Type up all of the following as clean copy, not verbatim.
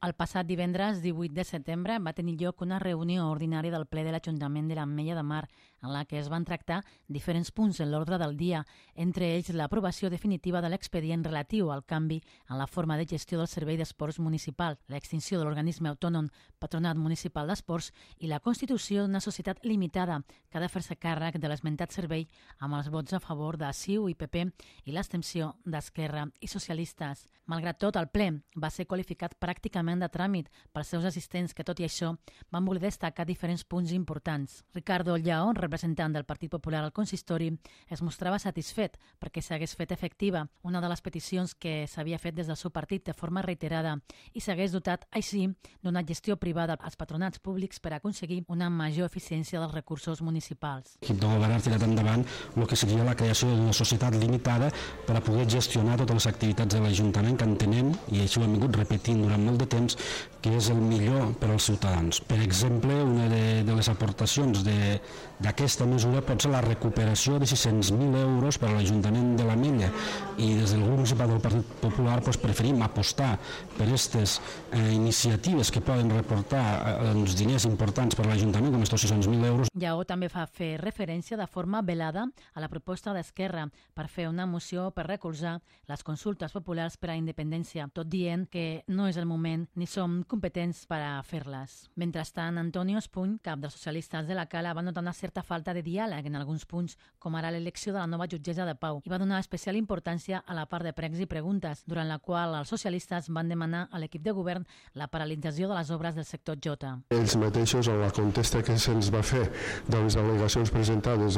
El passat divendres 18 de setembre va tenir lloc una reunió ordinària del ple de l'Ajuntament de l'Ametlla de Mar en la que es van tractar diferents punts en l'ordre del dia, entre ells l'aprovació definitiva de l'expedient relatiu al canvi en la forma de gestió del Servei d'Esports Municipal, l'extinció de l'organisme autònom Patronat Municipal d'Esports i la constitució d'una societat limitada que ha de fer-se càrrec de l'esmentat servei amb els vots a favor de CiU i PP i l'abstenció d'Esquerra i Socialistes. Malgrat tot, el ple va ser qualificat pràcticament de tràmit pels seus assistents que, tot i això, van voler destacar diferents punts importants. Ricardo Lleó, representant del Partit Popular al consistori, es mostrava satisfet perquè s'hagués fet efectiva una de les peticions que s'havia fet des del seu partit de forma reiterada i s'hagués dotat així d'una gestió privada als patronats públics per aconseguir una major eficiència dels recursos municipals. L'equip de govern ha tirat endavant el que seria la creació d'una societat limitada per a poder gestionar totes les activitats de l'Ajuntament que entenem, i això ho hem vingut repetint durant molt de temps, que és el millor per als ciutadans. Per exemple, una de les aportacions d'aquesta mesura pot ser la recuperació de 600.000 euros per a l'Ajuntament de l'Ametlla, i des del grup municipal del Partit Popular preferim apostar per aquestes iniciatives que poden reportar uns diners importants per a l'Ajuntament, com estos 600.000 euros. Lleó també fa fer referència de forma velada a la proposta d'Esquerra per fer una moció per recolzar les consultes populars per a la independència, tot dient que no és el moment ni som competents per a fer-les. Mentrestant, Antonio Espuny, cap dels socialistes de la Cala, va notar una certa falta de diàleg en alguns punts, com ara l'elecció de la nova jutgessa de pau, i va donar especial importància a la part de pregs i preguntes, durant la qual els socialistes van demanar a l'equip de govern la paralització de les obres del sector J. Ells mateixos, a la contesta que se'ns va fer de les al·legacions presentades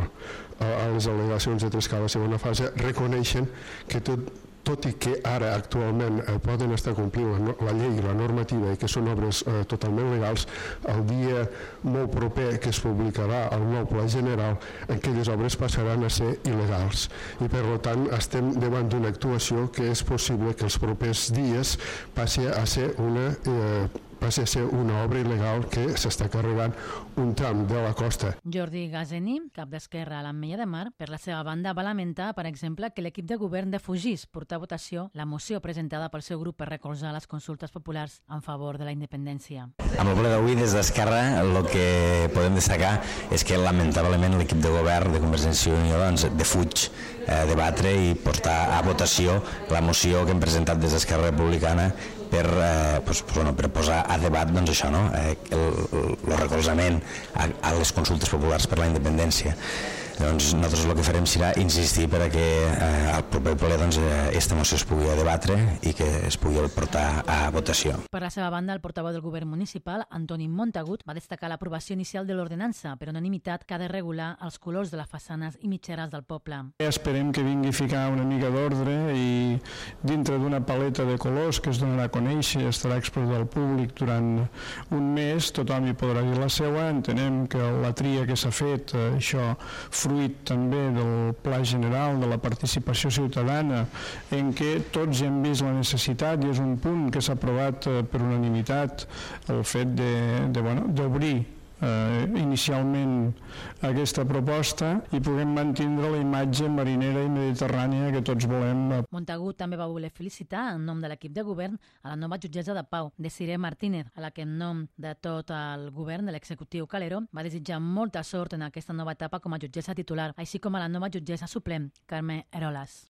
a les al·legacions de Trescala segona fase, reconeixen que tot i que ara actualment poden estar complint la llei i la normativa i que són obres totalment legals, el dia molt proper que es publicarà el nou Pla General, aquelles obres passaran a ser il·legals. I per tant estem davant d'una actuació que és possible que els propers dies passi a ser una obra il·legal que s'està carregant un tram de la costa. Jordi Gazeni, cap d'Esquerra a l'Ametlla de Mar, per la seva banda va lamentar, per exemple, que l'equip de govern defugís portar a votació la moció presentada pel seu grup per recolzar les consultes populars en favor de la independència. Amb el ple d'avui, des d'Esquerra, el que podem destacar és que lamentablement l'equip de govern de Convergència i Unió defuig debatre i portar a votació la moció que hem presentat des d'Esquerra Republicana per posar a debat el recolzament a les consultes populars per la independència. Nosaltres el que farem serà insistir perquè al proper ple aquesta moció es pugui debatre i que es pugui portar a votació. Per la seva banda, el portaveu del govern municipal, Antoni Montagut, va destacar l'aprovació inicial de l'ordenança per unanimitat que ha de regular els colors de les façanes i mitgeres del poble. Esperem que vingui a ficar una mica d'ordre i dintre d'una paleta de colors que es donarà a conèixer i estarà exposada al públic durant un mes, tothom hi podrà dir la seva. Entenem que la tria que s'ha fet, això fruit també del Pla General de la participació ciutadana, en què tots hem vist la necessitat, i és un punt que s'ha aprovat per unanimitat, el fet d'obrir inicialment aquesta proposta i puguem mantenir la imatge marinera i mediterrània que tots volem. Montagut també va voler felicitar en nom de l'equip de govern a la nova jutgessa de pau, Desiree Martínez, a la que en nom de tot el govern de l'executiu Calero va desitjar molta sort en aquesta nova etapa com a jutgessa titular, així com a la nova jutgessa suplent, Carme Eroles.